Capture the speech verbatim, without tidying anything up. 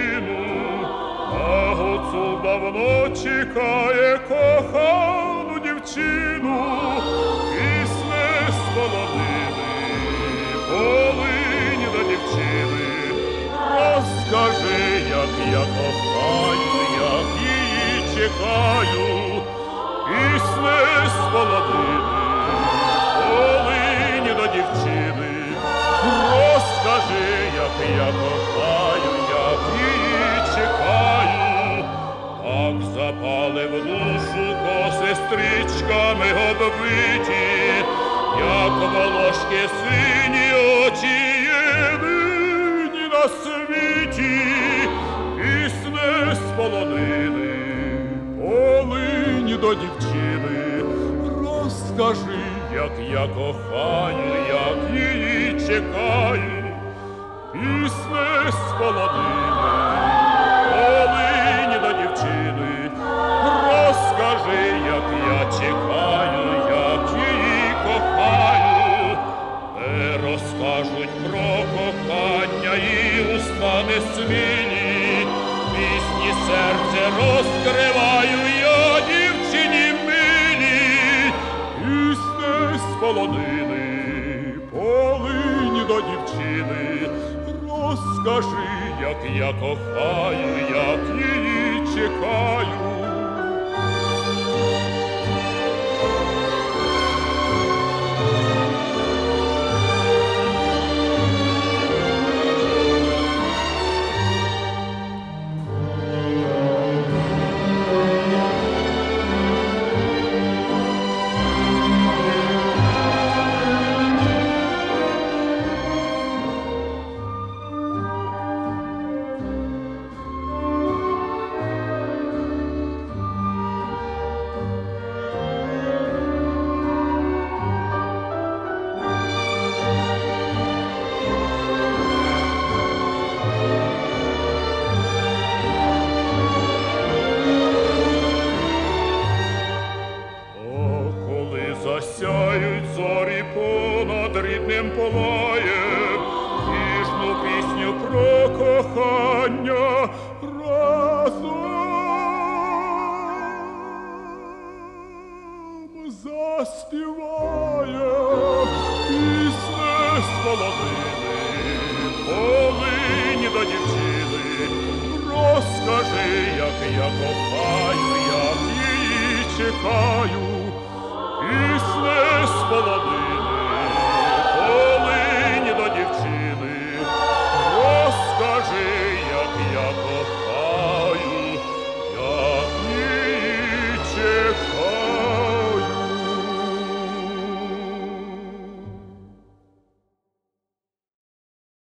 дівчину, а гуцул давно чекає кохану дівчину. Пісне з полонини, полинь до дівчини. Розкажи, як я кохаю, як її чекаю. Пісне з полонини, полинь до дівчини. Розкажи, як я кохаю, як її чекаю. Так запали в душу коси стрічками оббиті, як волошки сині очі єдині на світі. Пісне з полонини, полинь до дівчини. Розкажи, як я кохаю, як її чекаю. Пісне з полонини, полинь до дівчини. Розкажи, як я чекаю, як її кохаю. Не розкажуть про кохання і уста несмілі. Пісні серце розкриваю я дівчині милі. Пісне з полонини, полинь до дівчини. Розкажи, як я кохаю, як її чекаю. Засяють зорі понад рідним полаєм, ніжну пісню про кохання разом заспіває. Пісне з полонини, полинь до дівчини. Розкажи, як я кохаю, як її чекаю. Пісне з полонини,